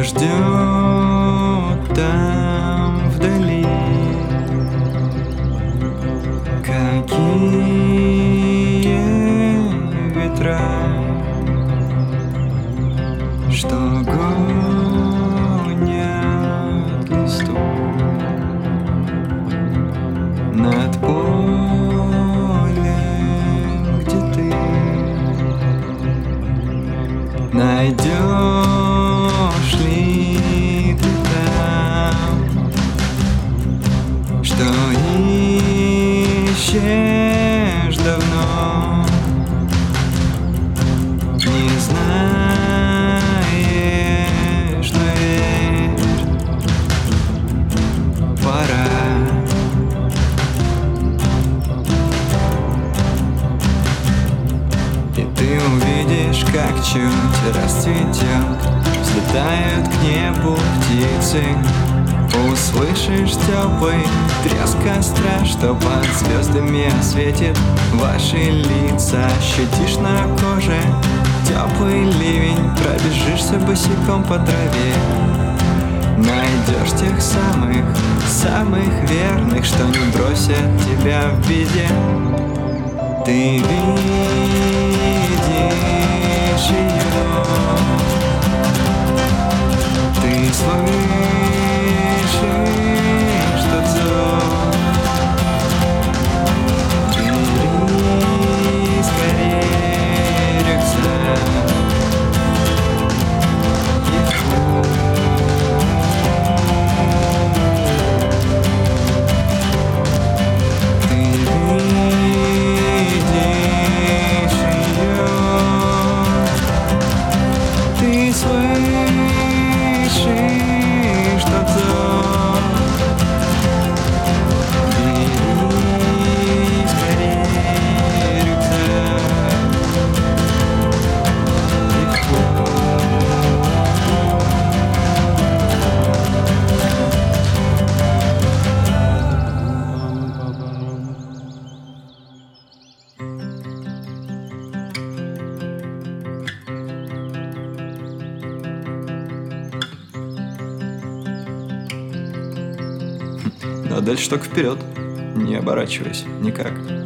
ждет там вдали? Какие ветра, что гонят листву над полем, где ты найдешь ли ты там, что ищешь давно, не знаешь, но верь, пора. И ты увидишь, как чуть расцветет, взлетают к небу птицы. Услышишь теплый треск костра, что под звездами осветит ваши лица. Ощутишь на коже теплый ливень, пробежишься босиком по траве. Найдешь тех самых верных, что не бросят тебя в беде. Ты видишь ее, ты слышишь тот зов. Бери скорее рюкзак и ты видишь ее, ты слышишь тот зов. Бери скорее рюкзак и Ну а дальше только вперед, не оборачиваясь никак.